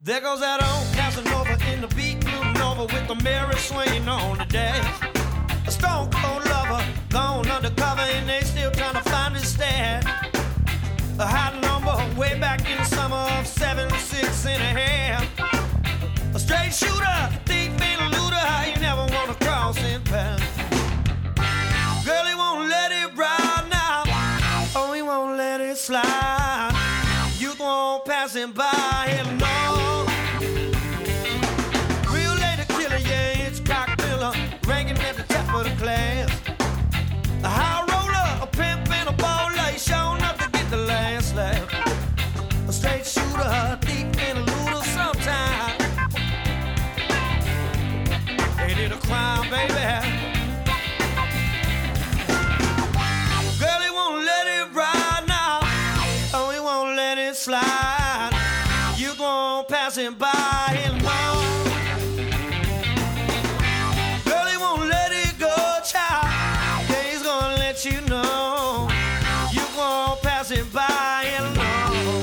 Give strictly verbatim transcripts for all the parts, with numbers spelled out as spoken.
There goes that old Casanova in the beat blue Nova with the mirror swinging on the dash. A stone cold lover gone undercover and they still trying to find his dad. A hot number way back in the summer of seven, six and a half. A straight shooter, thief and a looter, you never wanna cross in path. Girl, he won't let it ride now. Oh, he won't let it slide. You won't pass him by, hell no. Real lady killer, yeah, it's cock killer, ranking at the top of the class. A high roller, a pimp and a baller, he's showing up to get the last laugh. A straight shooter, a thief and a looter sometime. They did a crime, baby. Girl, he won't let it ride now. Oh, he won't let it slide. You gon' pass him by, hell no. Girl, he won't let it go, child. Yeah, he's gonna let you know. You gon' pass him by, hell no.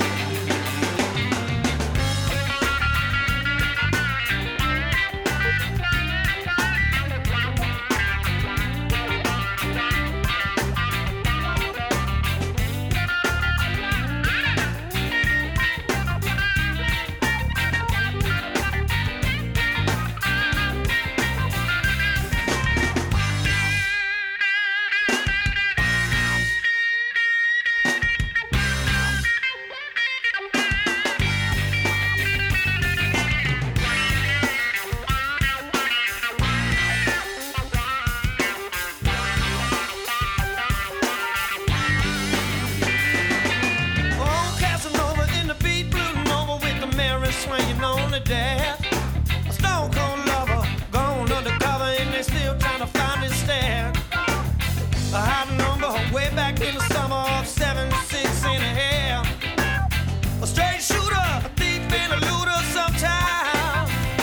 Swinging on the dash. A stone cold lover gone undercover and they still trying to find his dad. A hot number way back in the summer of seven, six and a half. A straight shooter, a thief and a looter sometime.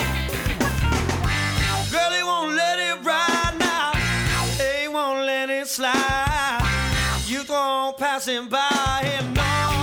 Girl, he won't let it ride now. He won't let it slide. You gon' pass him by, hell no.